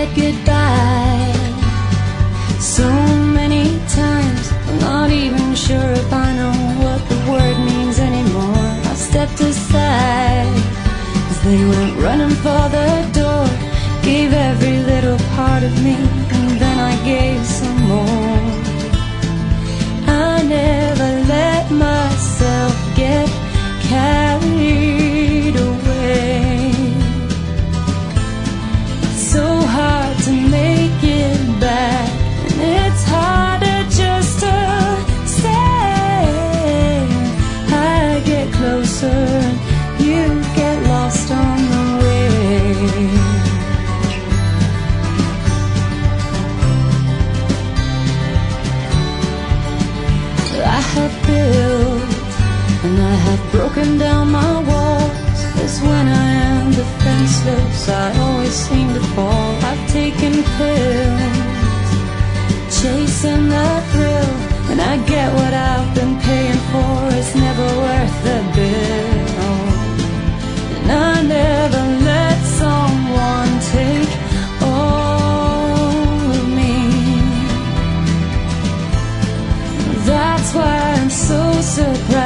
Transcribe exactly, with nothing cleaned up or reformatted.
said goodbye so many times, I'm not even sure if I know what the word means anymore. I stepped aside as they went running for the door, gave every little part of me, and then I gave some more. I never let myself get carried away. It's so hard to make it back, and it's harder just to stay. I get closer and you get lost on the way. I have built and I have broken down my walls. It's when I am defenseless I always seem to fall. I've taken pills, chasing the thrill, and I get what I've been paying for. It's never worth the bill. And I never let someone take all of me. That's why I'm so surprised